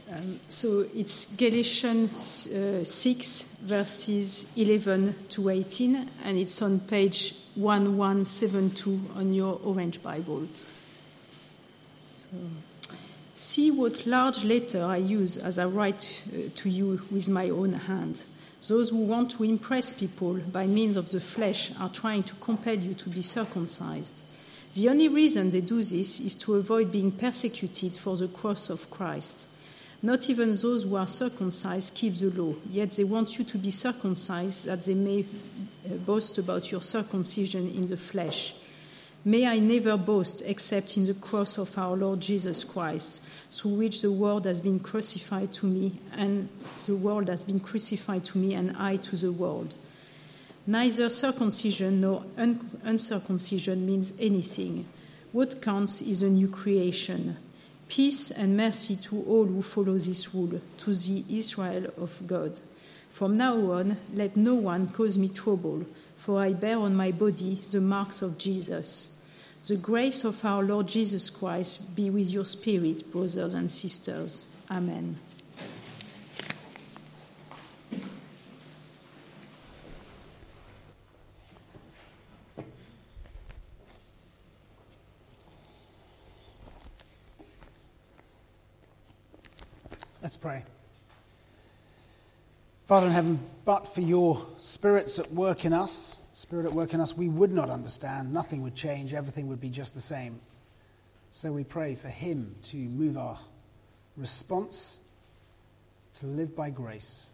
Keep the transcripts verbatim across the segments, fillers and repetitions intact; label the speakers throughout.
Speaker 1: Um, so it's Galatians uh, six, verses eleven to eighteen, and it's on page eleven seventy-two on your Orange Bible. So, see what large letter I use as I write uh, to you with my own hand. Those who want to impress people by means of the flesh are trying to compel you to be circumcised. The only reason they do this is to avoid being persecuted for the cross of Christ. Not even those who are circumcised keep the law, yet they want you to be circumcised that they may boast about your circumcision in the flesh. May I never boast except in the cross of our Lord Jesus Christ, through which the world has been crucified to me, and the world has been crucified to me, and I to the world. Neither circumcision nor un- uncircumcision means anything. What counts is a new creation. Peace and mercy to all who follow this rule, to the Israel of God. From now on, let no one cause me trouble, for I bear on my body the marks of Jesus. The grace of our Lord Jesus Christ be with your spirit, brothers and sisters. Amen.
Speaker 2: Let's pray. Father in heaven, but for your spirits at work in us, spirit at work in us, we would not understand. Nothing would change. Everything would be just the same. So we pray for him to move our response to live by grace.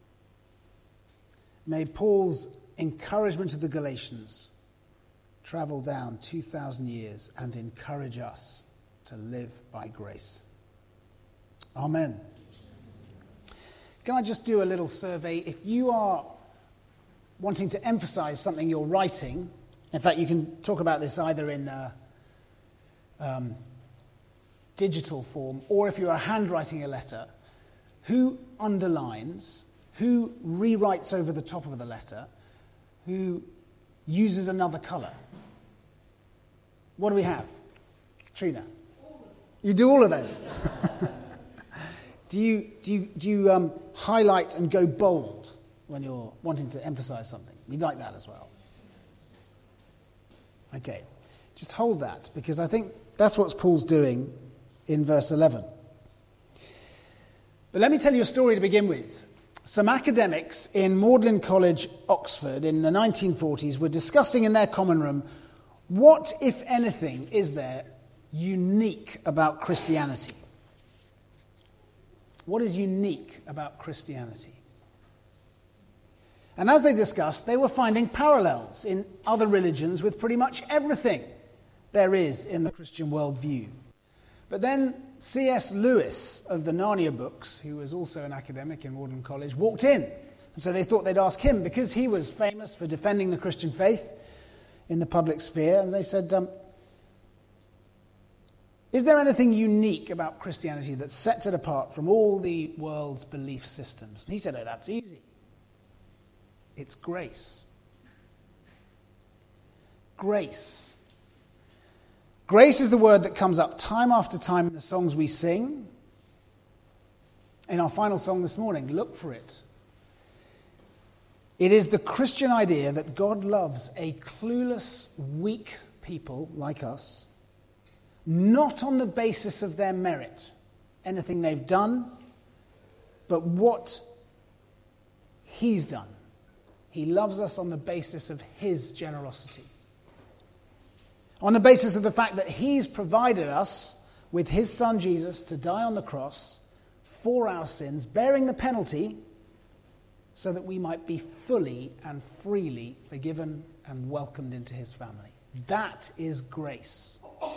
Speaker 2: May Paul's encouragement to the Galatians travel down two thousand years and encourage us to live by grace. Amen. Can I just do a little survey? If you are wanting to emphasize something you're writing, in fact, you can talk about this either in uh, um, digital form, or if you are handwriting a letter, who underlines, who rewrites over the top of the letter, who uses another colour? What do we have? Trina? You do all of those? Do you do you, do you um, highlight and go bold when you're wanting to emphasize something? We like that as well. Okay, just hold that, because I think that's what Paul's doing in verse eleven. But let me tell you a story to begin with. Some academics in Magdalen College, Oxford, in the nineteen forties were discussing in their common room, what, if anything, is there unique about Christianity? What is unique about Christianity? And as they discussed, they were finding parallels in other religions with pretty much everything there is in the Christian worldview. But then C S Lewis of the Narnia books, who was also an academic in Magdalen College, walked in. And so they thought they'd ask him, because he was famous for defending the Christian faith in the public sphere. And they said, um, is there anything unique about Christianity that sets it apart from all the world's belief systems? And he said, oh, that's easy. It's grace. Grace. Grace is the word that comes up time after time in the songs we sing. In our final song this morning, look for it. It is the Christian idea that God loves a clueless, weak people like us, not on the basis of their merit, anything they've done, but what he's done. He loves us on the basis of his generosity. On the basis of the fact that he's provided us with his son Jesus to die on the cross for our sins, bearing the penalty so that we might be fully and freely forgiven and welcomed into his family. That is grace.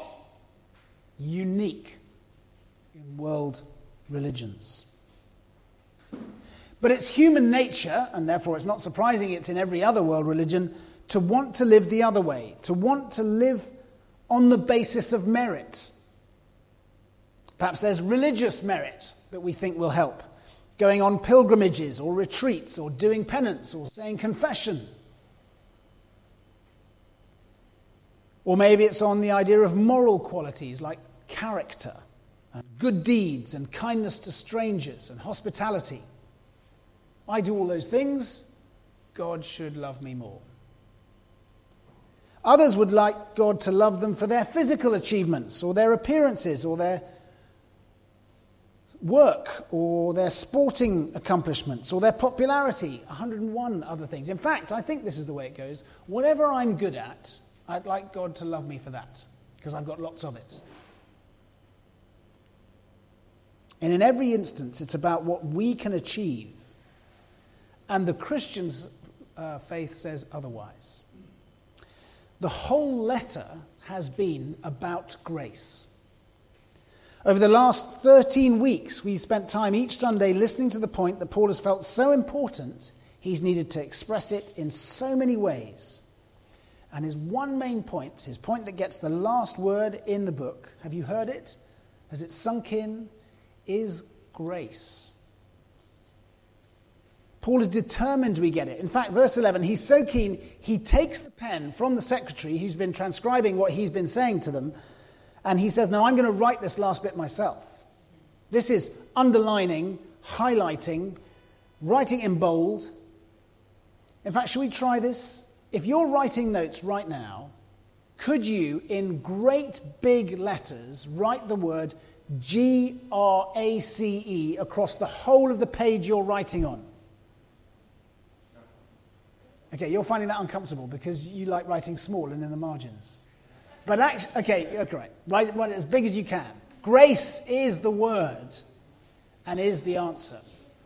Speaker 2: Unique in world religions. But it's human nature, and therefore it's not surprising it's in every other world religion, to want to live the other way, to want to live on the basis of merit. Perhaps there's religious merit that we think will help, going on pilgrimages or retreats or doing penance or saying confession. Or maybe it's on the idea of moral qualities like character and good deeds and kindness to strangers and hospitality. I do all those things, God should love me more. Others would like God to love them for their physical achievements or their appearances or their work or their sporting accomplishments or their popularity, one hundred and one other things. In fact, I think this is the way it goes. Whatever I'm good at, I'd like God to love me for that because I've got lots of it. And in every instance, it's about what we can achieve. And the Christian's uh, faith says otherwise. The whole letter has been about grace. Over the last thirteen weeks, we've spent time each Sunday listening to the point that Paul has felt so important, he's needed to express it in so many ways. And his one main point, his point that gets the last word in the book, have you heard it? Has it sunk in? Is grace. Paul is determined we get it. In fact, verse eleven, he's so keen, he takes the pen from the secretary who's been transcribing what he's been saying to them, and he says, no, I'm going to write this last bit myself. This is underlining, highlighting, writing in bold. In fact, should we try this? If you're writing notes right now, could you, in great big letters, write the word G R A C E across the whole of the page you're writing on? Okay, you're finding that uncomfortable because you like writing small and in the margins. But actually, okay, okay, right. Write, write it as big as you can. Grace is the word and is the answer.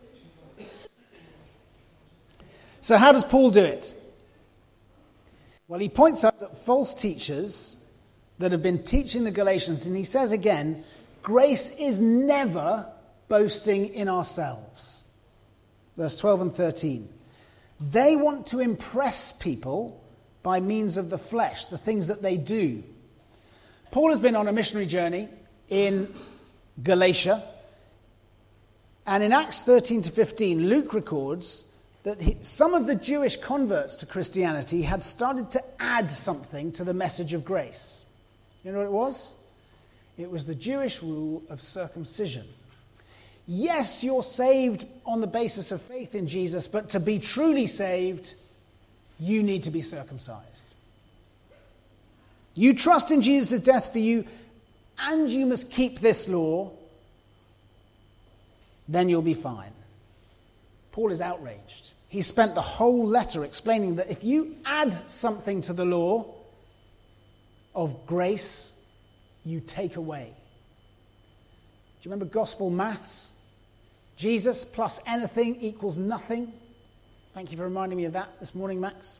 Speaker 2: So how does Paul do it? Well, he points out that false teachers that have been teaching the Galatians, and he says again, grace is never boasting in ourselves. Verse twelve and thirteen. They want to impress people by means of the flesh, the things that they do. Paul has been on a missionary journey in Galatia, and in Acts thirteen to fifteen, Luke records that he, some of the Jewish converts to Christianity had started to add something to the message of grace. You know what it was? It was the Jewish rule of circumcision. Yes, you're saved on the basis of faith in Jesus, but to be truly saved, you need to be circumcised. You trust in Jesus' death for you, and you must keep this law, then you'll be fine. Paul is outraged. He spent the whole letter explaining that if you add something to the law of grace, you take away. Do you remember gospel maths? Jesus plus anything equals nothing. Thank you for reminding me of that this morning, Max.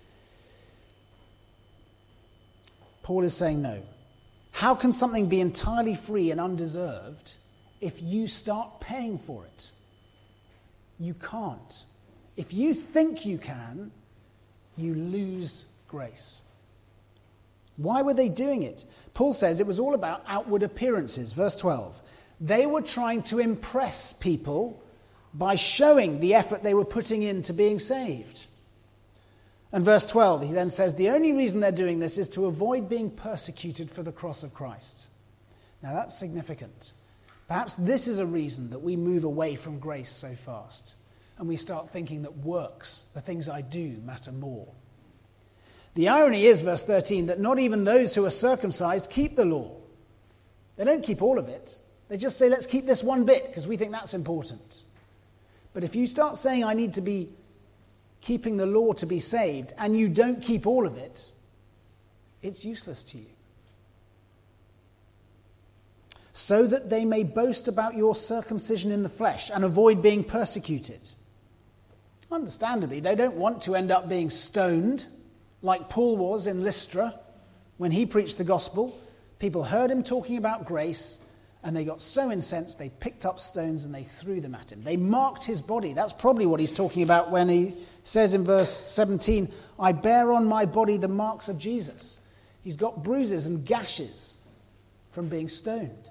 Speaker 2: Paul is saying no. How can something be entirely free and undeserved if you start paying for it? You can't. If you think you can, you lose grace. Why were they doing it? Paul says it was all about outward appearances. Verse twelve. They were trying to impress people by showing the effort they were putting into being saved. And verse twelve, he then says, the only reason they're doing this is to avoid being persecuted for the cross of Christ. Now that's significant. Perhaps this is a reason that we move away from grace so fast, and we start thinking that works, the things I do, matter more. The irony is, verse thirteen, that not even those who are circumcised keep the law. They don't keep all of it. They just say, let's keep this one bit because we think that's important. But if you start saying I need to be keeping the law to be saved and you don't keep all of it, it's useless to you. So that they may boast about your circumcision in the flesh and avoid being persecuted. Understandably, they don't want to end up being stoned like Paul was in Lystra when he preached the gospel. People heard him talking about grace, and they got so incensed they picked up stones and they threw them at him. They marked his body. That's probably what he's talking about when he says in verse seventeen, I bear on my body the marks of Jesus. He's got bruises and gashes from being stoned.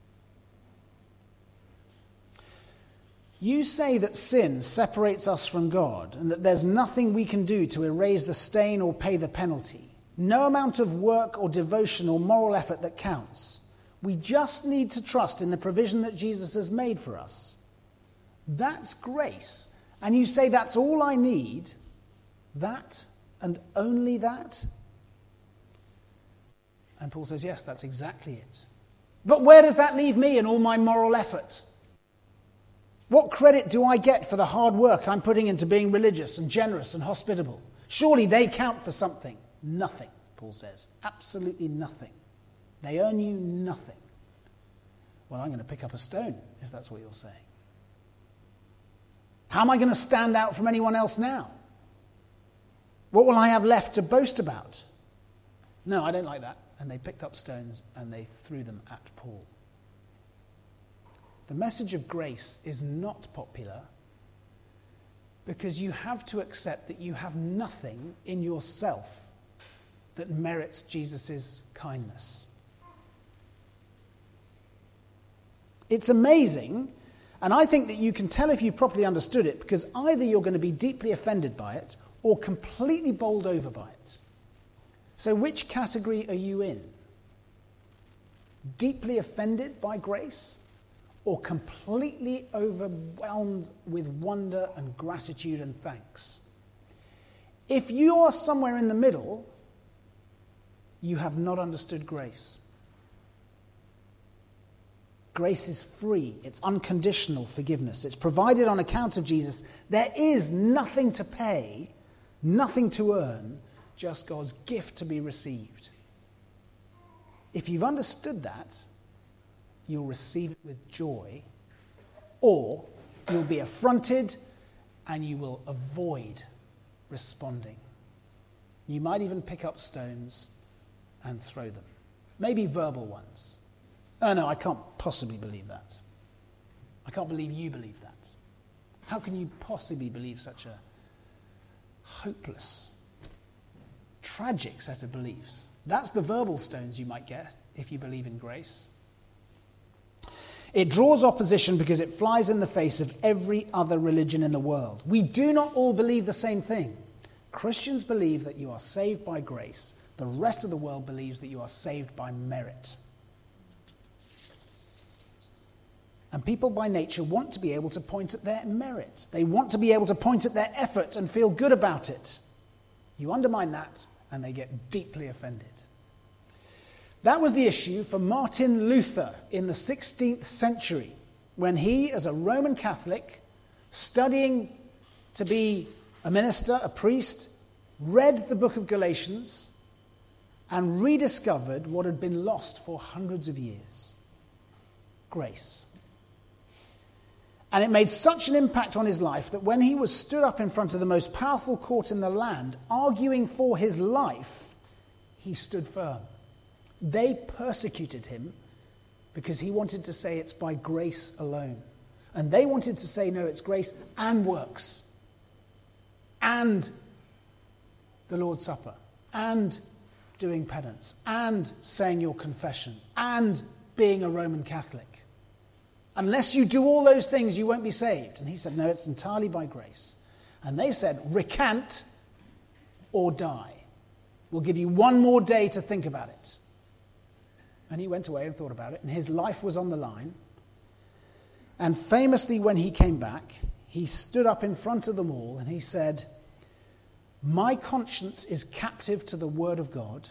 Speaker 2: You say that sin separates us from God and that there's nothing we can do to erase the stain or pay the penalty. No amount of work or devotion or moral effort that counts. We just need to trust in the provision that Jesus has made for us. That's grace. And you say, that's all I need. That and only that? And Paul says, yes, that's exactly it. But where does that leave me and all my moral effort? What credit do I get for the hard work I'm putting into being religious and generous and hospitable? Surely they count for something. Nothing, Paul says. Absolutely nothing. They earn you nothing. Well, I'm going to pick up a stone, if that's what you're saying. How am I going to stand out from anyone else now? What will I have left to boast about? No, I don't like that. And they picked up stones and they threw them at Paul. The message of grace is not popular because you have to accept that you have nothing in yourself that merits Jesus' kindness. It's amazing, and I think that you can tell if you've properly understood it, because either you're going to be deeply offended by it or completely bowled over by it. So which category are you in? Deeply offended by grace or completely overwhelmed with wonder and gratitude and thanks? If you are somewhere in the middle, you have not understood grace. Grace is free. It's unconditional forgiveness. It's provided on account of Jesus. There is nothing to pay, nothing to earn, just God's gift to be received. If you've understood that, you'll receive it with joy, or you'll be affronted and you will avoid responding. You might even pick up stones and throw them. Maybe verbal ones. Oh no, I can't possibly believe that. I can't believe you believe that. How can you possibly believe such a hopeless, tragic set of beliefs? That's the verbal stones you might get if you believe in grace. It draws opposition because it flies in the face of every other religion in the world. We do not all believe the same thing. Christians believe that you are saved by grace. The rest of the world believes that you are saved by merit. And people by nature want to be able to point at their merit. They want to be able to point at their effort and feel good about it. You undermine that, and they get deeply offended. That was the issue for Martin Luther in the sixteenth century, when he, as a Roman Catholic, studying to be a minister, a priest, read the book of Galatians and rediscovered what had been lost for hundreds of years. Grace. And it made such an impact on his life that when he was stood up in front of the most powerful court in the land, arguing for his life, he stood firm. They persecuted him because he wanted to say it's by grace alone. And they wanted to say, no, it's grace and works. And the Lord's Supper. And doing penance. And saying your confession. And being a Roman Catholic. Unless you do all those things, you won't be saved. And he said, no, it's entirely by grace. And they said, recant or die. We'll give you one more day to think about it. And he went away and thought about it, and his life was on the line. And famously, when he came back, he stood up in front of them all and he said, my conscience is captive to the word of God.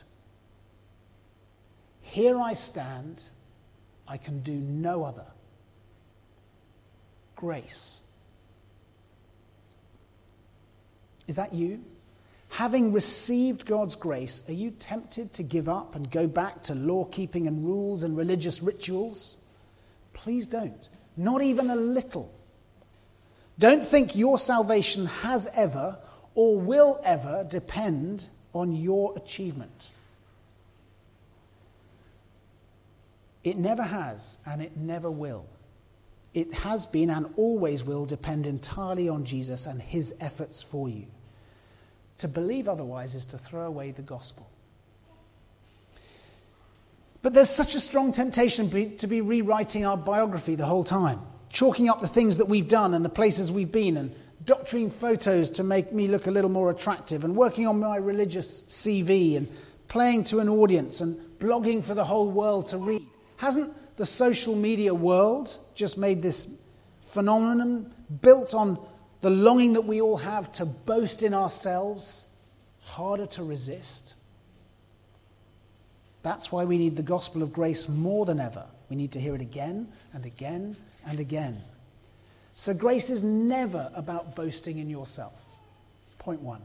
Speaker 2: Here I stand. I can do no other. Grace. Is that you? Having received God's grace, are you tempted to give up and go back to law-keeping and rules and religious rituals? Please don't. Not even a little. Don't think your salvation has ever or will ever depend on your achievement. It never has, and it never will. It has been and always will depend entirely on Jesus and his efforts for you. To believe otherwise is to throw away the gospel. But there's such a strong temptation to be rewriting our biography the whole time, chalking up the things that we've done and the places we've been, and doctoring photos to make me look a little more attractive, and working on my religious C V, and playing to an audience, and blogging for the whole world to read. Hasn't the social media world just made this phenomenon built on the longing that we all have to boast in ourselves harder to resist? That's why we need the gospel of grace more than ever. We need to hear it again and again and again. So grace is never about boasting in yourself. Point one.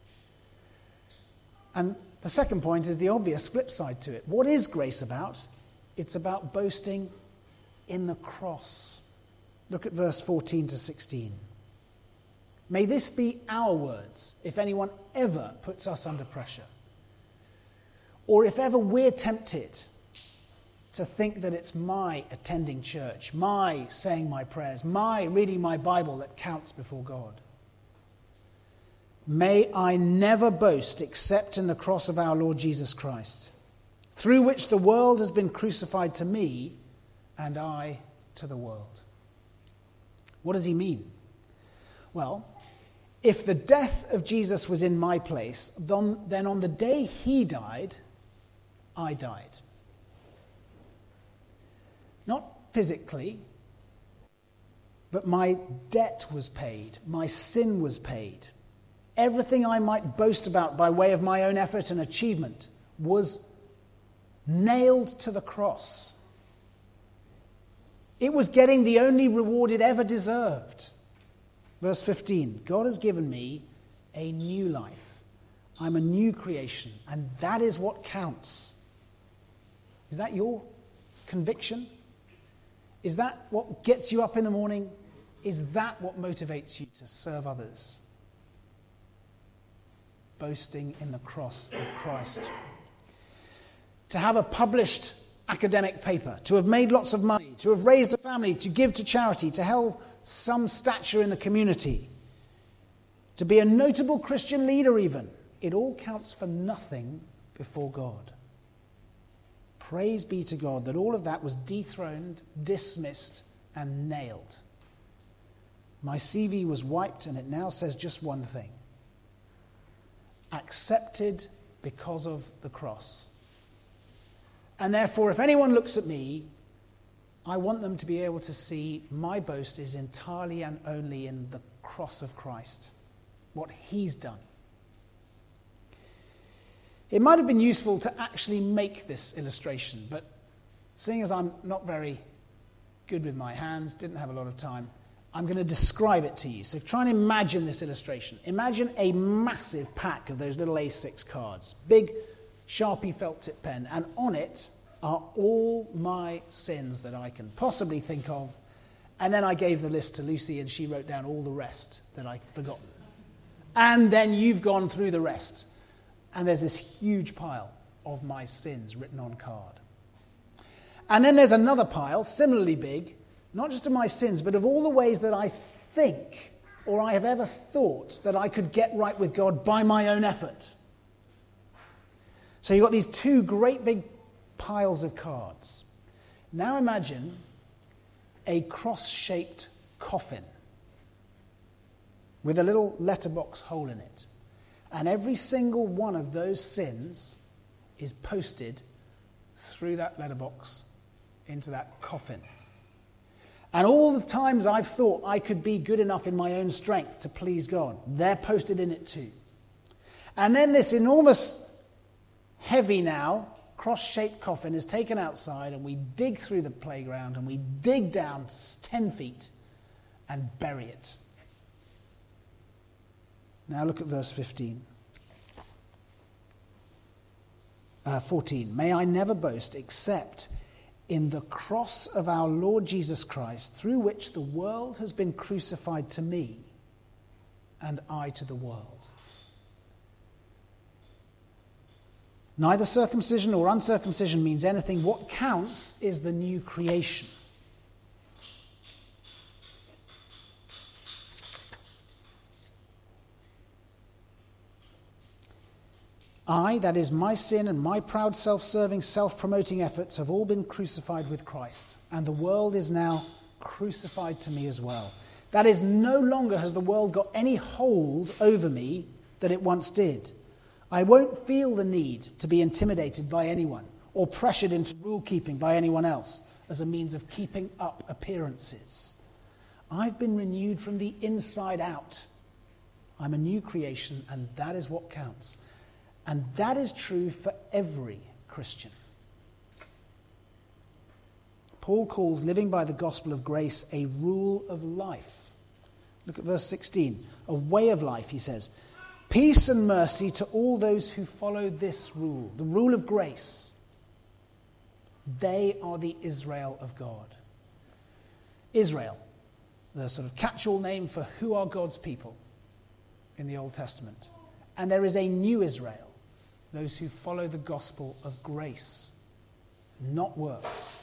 Speaker 2: And the second point is the obvious flip side to it. What is grace about? It's about boasting in the cross. Look at verse fourteen to sixteen. May this be our words if anyone ever puts us under pressure. Or if ever we're tempted to think that it's my attending church, my saying my prayers, my reading my Bible that counts before God. May I never boast except in the cross of our Lord Jesus Christ, through which the world has been crucified to me and I to the world. What does he mean? Well, if the death of Jesus was in my place, then on the day he died, I died. Not physically, but my debt was paid. My sin was paid. Everything I might boast about by way of my own effort and achievement was nailed to the cross. It was getting the only reward it ever deserved. Verse fifteen, God has given me a new life. I'm a new creation, and that is what counts. Is that your conviction? Is that what gets you up in the morning? Is that what motivates you to serve others? Boasting in the cross of Christ. To have a published academic paper, to have made lots of money, to have raised a family, to give to charity, to hold some stature in the community, to be a notable Christian leader even, it all counts for nothing before God. Praise be to God that all of that was dethroned, dismissed, and nailed. My C V was wiped, and it now says just one thing. Accepted because of the cross. And therefore, if anyone looks at me, I want them to be able to see my boast is entirely and only in the cross of Christ, what he's done. It might have been useful to actually make this illustration, but seeing as I'm not very good with my hands, didn't have a lot of time, I'm going to describe it to you. So try and imagine this illustration. Imagine a massive pack of those little A six cards, big Sharpie felt tip pen, and on it are all my sins that I can possibly think of. And then I gave the list to Lucy, and she wrote down all the rest that I'd forgotten. And then you've gone through the rest. And there's this huge pile of my sins written on card. And then there's another pile, similarly big, not just of my sins, but of all the ways that I think or I have ever thought that I could get right with God by my own effort. So you've got these two great big piles of cards. Now imagine a cross-shaped coffin with a little letterbox hole in it. And every single one of those sins is posted through that letterbox into that coffin. And all the times I've thought I could be good enough in my own strength to please God, they're posted in it too. And then this enormous, heavy now, cross-shaped coffin is taken outside, and we dig through the playground and we dig down ten feet and bury it. Now look at verse fifteen. Uh, fourteen. May I never boast except in the cross of our Lord Jesus Christ, through which the world has been crucified to me and I to the world. Neither circumcision or uncircumcision means anything. What counts is the new creation. I, that is my sin and my proud self-serving, self-promoting efforts have all been crucified with Christ, and the world is now crucified to me as well. That is, no longer has the world got any hold over me that it once did. I won't feel the need to be intimidated by anyone or pressured into rule-keeping by anyone else as a means of keeping up appearances. I've been renewed from the inside out. I'm a new creation, and that is what counts. And that is true for every Christian. Paul calls living by the gospel of grace a rule of life. Look at verse sixteen. A way of life, he says. Peace and mercy to all those who follow this rule, the rule of grace. They are the Israel of God. Israel, the sort of catch-all name for who are God's people in the Old Testament. And there is a new Israel, those who follow the gospel of grace, not works.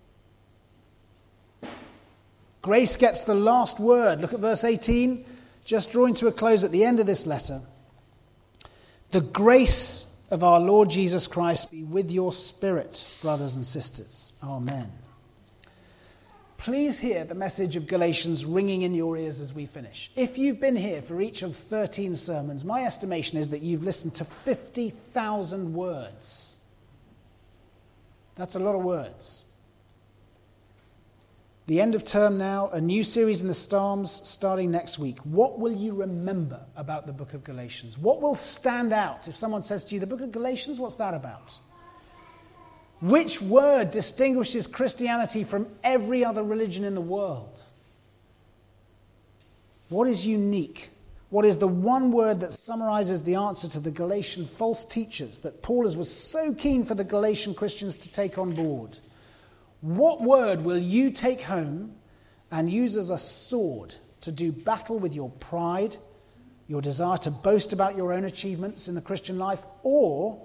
Speaker 2: Grace gets the last word. Look at verse eighteen, just drawing to a close at the end of this letter. The grace of our Lord Jesus Christ be with your spirit, brothers and sisters. Amen. Please hear the message of Galatians ringing in your ears as we finish. If you've been here for each of thirteen sermons, my estimation is that you've listened to fifty thousand words. That's a lot of words. The end of term now, a new series in the Psalms starting next week. What will you remember about the book of Galatians? What will stand out? If someone says to you, the book of Galatians, what's that about? Which word distinguishes Christianity from every other religion in the world? What is unique? What is the one word that summarizes the answer to the Galatian false teachers that Paul was so keen for the Galatian Christians to take on board? What word will you take home and use as a sword to do battle with your pride, your desire to boast about your own achievements in the Christian life, or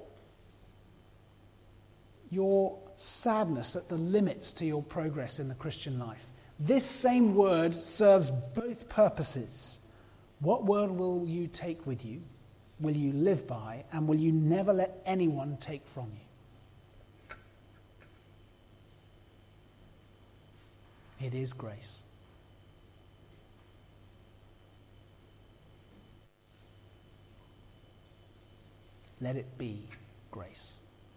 Speaker 2: your sadness at the limits to your progress in the Christian life? This same word serves both purposes. What word will you take with you, will you live by, and will you never let anyone take from you? It is grace. Let it be grace.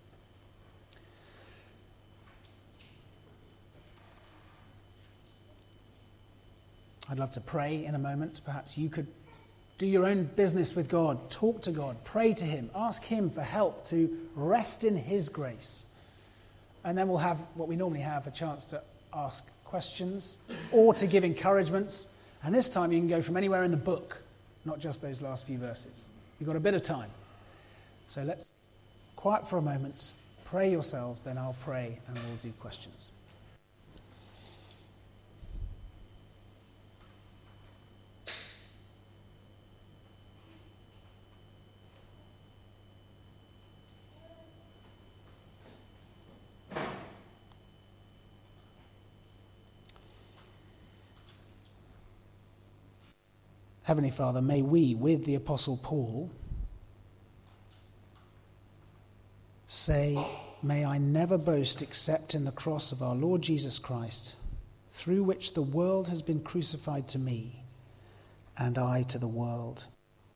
Speaker 2: I'd love to pray in a moment. Perhaps you could do your own business with God. Talk to God. Pray to him. Ask him for help to rest in his grace. And then we'll have what we normally have, a chance to ask questions or to give encouragements. And this time you can go from anywhere in the book, not just those last few verses. You've got a bit of time. So let's quiet for a moment, pray yourselves, then I'll pray and we'll do questions. Heavenly Father, may we, with the Apostle Paul, say, may I never boast except in the cross of our Lord Jesus Christ, through which the world has been crucified to me, and I to the world.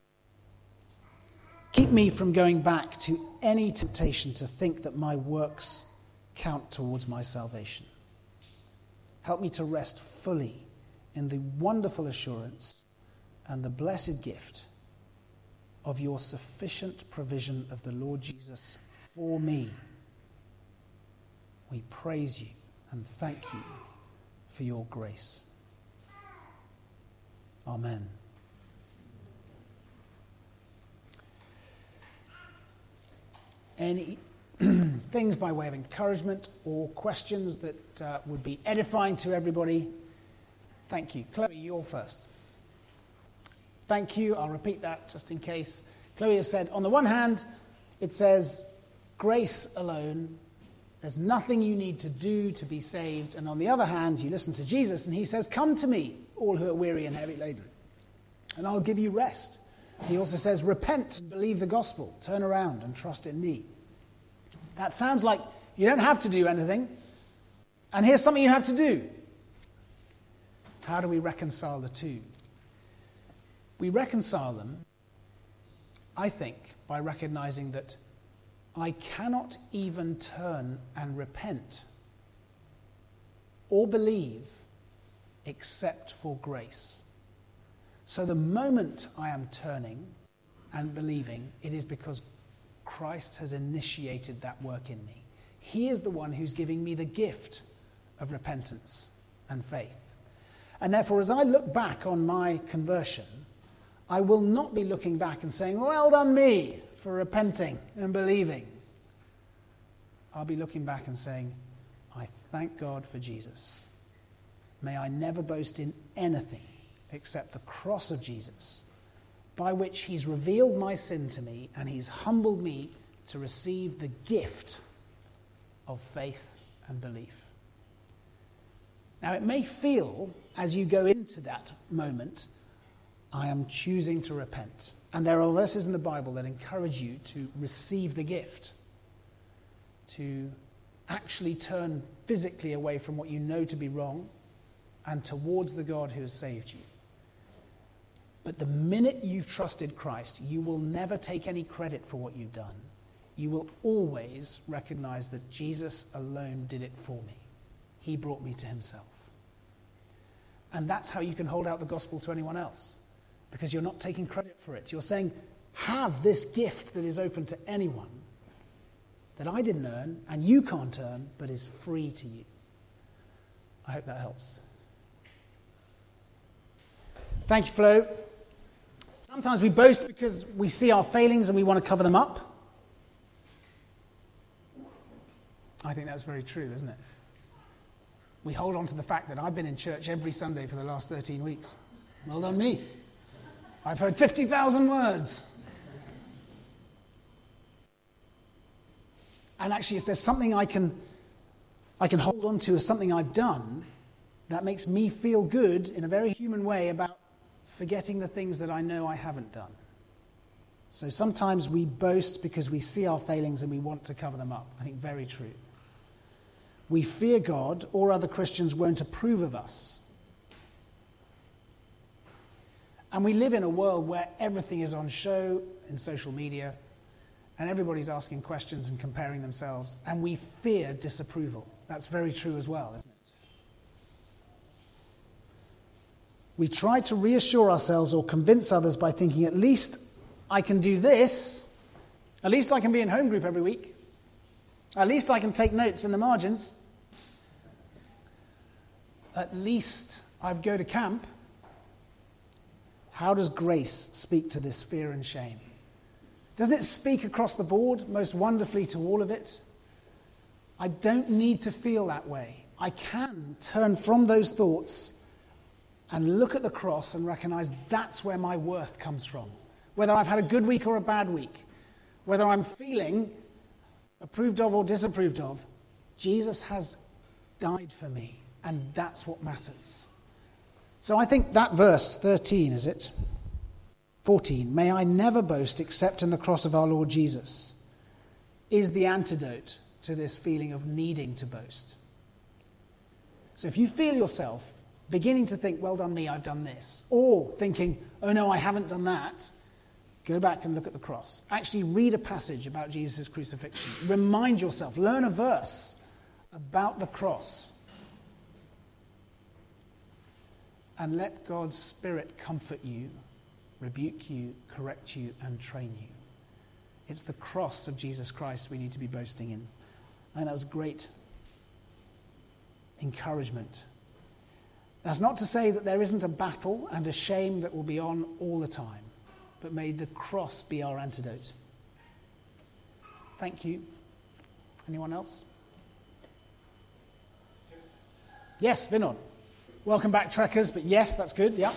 Speaker 2: Keep me from going back to any temptation to think that my works count towards my salvation. Help me to rest fully in the wonderful assurance and the blessed gift of your sufficient provision of the Lord Jesus for me. We praise you and thank you for your grace. Amen. Any things by way of encouragement or questions that uh, would be edifying to everybody? Thank you. Chloe, you're first. Thank you. I'll repeat that just in case. Chloe has said, on the one hand, it says, grace alone. There's nothing you need to do to be saved. And on the other hand, you listen to Jesus and he says, come to me, all who are weary and heavy laden, and I'll give you rest. He also says, repent and believe the gospel. Turn around and trust in me. That sounds like you don't have to do anything. And here's something you have to do. How do we reconcile the two? We reconcile them, I think, by recognizing that I cannot even turn and repent or believe except for grace. So the moment I am turning and believing, it is because Christ has initiated that work in me. He is the one who's giving me the gift of repentance and faith. And therefore, as I look back on my conversion, I will not be looking back and saying, well done me for repenting and believing. I'll be looking back and saying, I thank God for Jesus. May I never boast in anything except the cross of Jesus, by which he's revealed my sin to me and he's humbled me to receive the gift of faith and belief. Now, it may feel, as you go into that moment, I am choosing to repent. And there are verses in the Bible that encourage you to receive the gift, to actually turn physically away from what you know to be wrong and towards the God who has saved you. But the minute you've trusted Christ, you will never take any credit for what you've done. You will always recognize that Jesus alone did it for me. He brought me to himself. And that's how you can hold out the gospel to anyone else, because you're not taking credit for it. You're saying, have this gift that is open to anyone that I didn't earn and you can't earn, but is free to you. I hope that helps. Thank you, Flo. Sometimes we boast because we see our failings and we want to cover them up. I think that's very true, isn't it? We hold on to the fact that I've been in church every Sunday for the last thirteen weeks. Well done me. I've heard fifty thousand words. And actually, if there's something I can, I can hold on to as something I've done, that makes me feel good in a very human way about forgetting the things that I know I haven't done. So sometimes we boast because we see our failings and we want to cover them up. I think very true. We fear God, or other Christians won't approve of us. And we live in a world where everything is on show in social media, and everybody's asking questions and comparing themselves, and we fear disapproval. That's very true as well, isn't it? We try to reassure ourselves or convince others by thinking, at least I can do this, at least I can be in home group every week, at least I can take notes in the margins, at least I go to camp. How does grace speak to this fear and shame? Doesn't it speak across the board most wonderfully to all of it? I don't need to feel that way. I can turn from those thoughts and look at the cross and recognize that's where my worth comes from. Whether I've had a good week or a bad week, whether I'm feeling approved of or disapproved of, Jesus has died for me, and that's what matters. So I think that verse thirteen, is it? fourteen, may I never boast except in the cross of our Lord Jesus, is the antidote to this feeling of needing to boast. So if you feel yourself beginning to think, well done me, I've done this, or thinking, oh no, I haven't done that, go back and look at the cross. Actually read a passage about Jesus' crucifixion. Remind yourself, learn a verse about the cross. And let God's Spirit comfort you, rebuke you, correct you, and train you. It's the cross of Jesus Christ we need to be boasting in. And that was great encouragement. That's not to say that there isn't a battle and a shame that will be on all the time, but may the cross be our antidote. Thank you. Anyone else? Yes, Vinod. Welcome back, trekkers, but yes, that's good, yeah.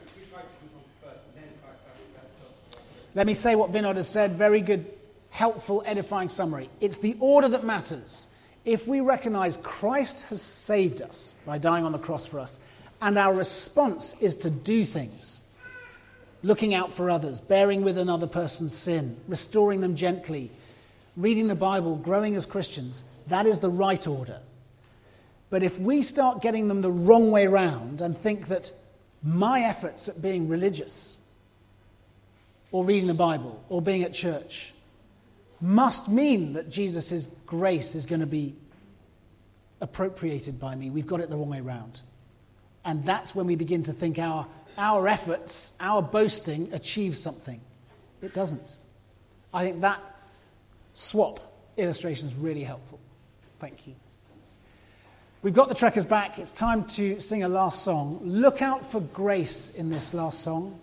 Speaker 2: Let me say what Vinod has said. Very good, helpful, edifying summary. It's the order that matters. If we recognize Christ has saved us by dying on the cross for us, and our response is to do things, looking out for others, bearing with another person's sin, restoring them gently, reading the Bible, growing as Christians, that is the right order. But if we start getting them the wrong way round and think that my efforts at being religious or reading the Bible or being at church must mean that Jesus' grace is going to be appropriated by me. We've got it the wrong way round. And that's when we begin to think our, our efforts, our boasting achieves something. It doesn't. I think that swap illustration is really helpful. Thank you. We've got the trekkers back. It's time to sing a last song. Look out for grace in this last song.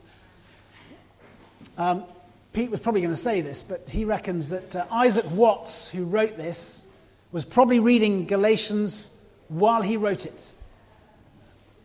Speaker 2: Um, Pete was probably going to say this, but he reckons that uh, Isaac Watts, who wrote this, was probably reading Galatians while he wrote it.